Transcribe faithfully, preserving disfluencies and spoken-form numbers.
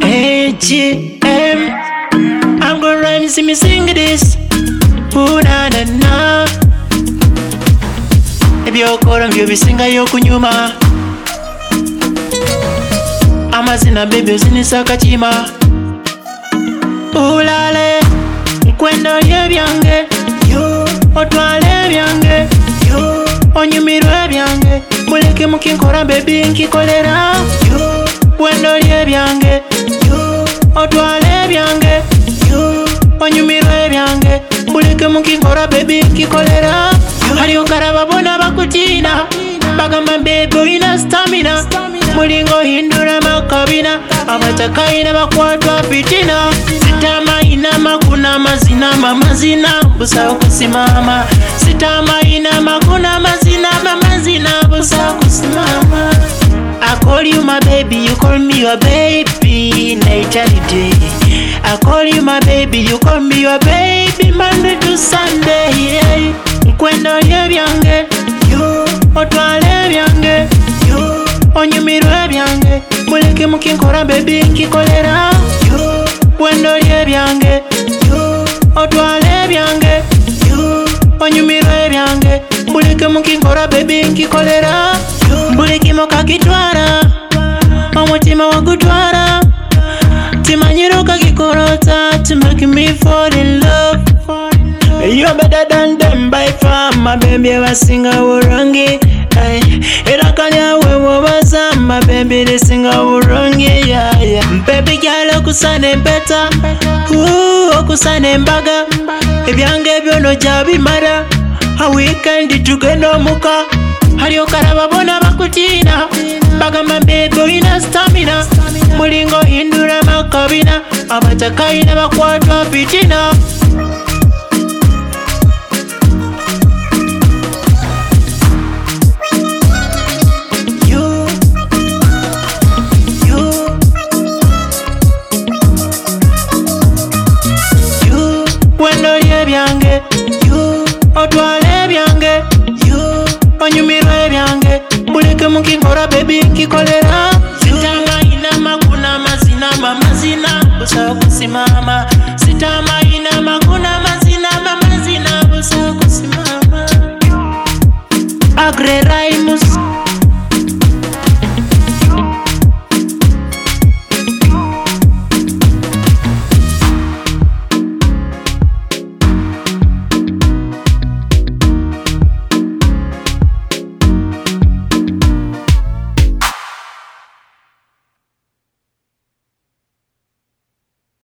H M. I'm gonna rhyme, see me sing this. Ooh na na na. Ebyo okora mbyo bisinga yokunyuma. Amazina baby uzinisa kachima. Ulale nkwendo lye byange, yo otwale byange, yo onyumirwe byange. Muleke mukinkora baby nkikolera, yo wendo lye byange, yo otwale byange, yo onyumirwe byange. Muleke mukinkora baby nkikolera. Haliyo karaba bona bakutina, bagamba baby oyina stamina. Mulingo hindura makabina, abatakaina bakwatwa fitina. Sitama ina makuna mazina mamazina, busa kusimama. Sitama ina makuna mazina mamazina, busa kusimama. I call you my baby, you call me your baby, natality. I call you my baby, you call me your baby, Monday to Sunday. Yeah. Nkwendo lye byange, yo otwale byange, yo onyumirwe byange. Muleke mukinkora baby nkikolera, yo wendo lye byange, yo otwale byange, yo onyumirwe byange. Muleke mukinkora baby nkikolera. Mbuliki mokakitwara, omutima wagutwara. Timanyiro kakikorota, to make me fall in love. You're better than them by far, my baby basinga burangi. Era kanya wewe baza, my baby basinga burangi. Yeah yeah. Baby girl okusane better, ooh okusane mbaga. Ebyange byono jabi mara, a weekend tugenda muka. Haliyo karaba bona bakutina, bagamba baby oyina stamina. Mulingo hindura makabina, abatakaina bakwatwa fitina. Byange, you otwale byange, you onyumirwe byange. Muleke mukinkora baby nkikolera. Sitanga ina makuna mazina mamazina, busa kusimama.